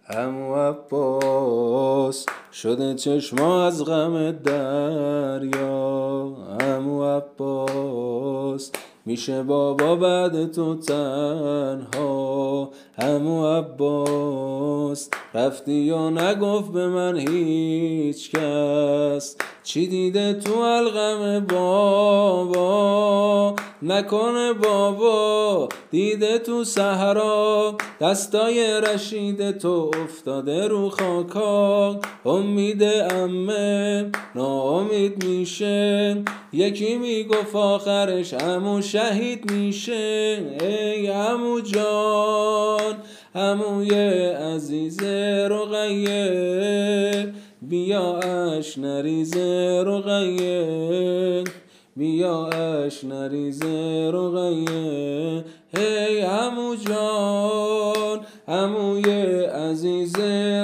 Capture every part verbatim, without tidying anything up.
عمو عباس شده چشما از غم دریا. عمو عباس میشه بابا بعد تو تنها. عمو عباس رفتی و نگفت به من هیچ کس چی دیده تو الغم بابا. نکنه بابا دیده تو صحرا دستای رشید تو افتاده رو خاکا. امید عمه ناامید میشه، یکی میگفت آخرش عمو شهید میشه. ای عمو جان عموی عزیز رقیه، بیا اش نریزه رقیه، بیا اش نریزه رقیه. هی عمو جان عموی عزیز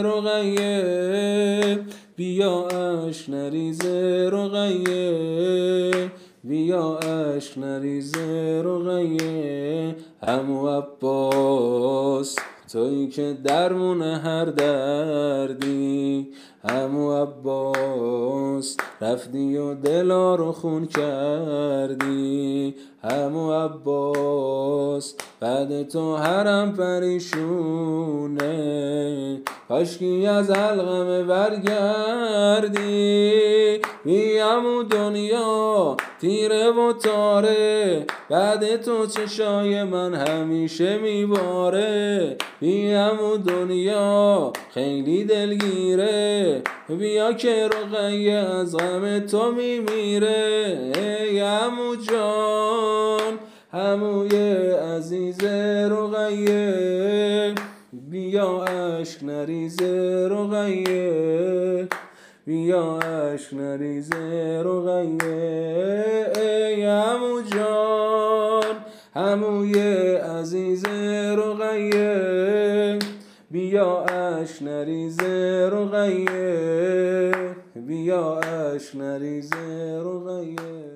رقیه، بیا اش نریزه رقیه، بیا اش نریزه رقیه. عمو عباس تویی که درمون هر دردی. عمو عباس رفتی و دلا رو خون کردی. عمو عباس بعد تو حرم پریشونه، کاشکی از الغم برگردی. بی عمو دنیا تیره و تاره، بعد تو چشای من همیشه میباره. بی عمو دنیا خیلی دلگیره، بیا که رقیه از غم تو میمیره. ای عمو جان عموی عزیز رقیه، بیا اشک نریزه رقیه، بیا اشک نریزه رقیه. ای عمو جان عموی عزیز رقیه، بیا اشک نریزه رقیه، بیا اشک نریزه رقیه.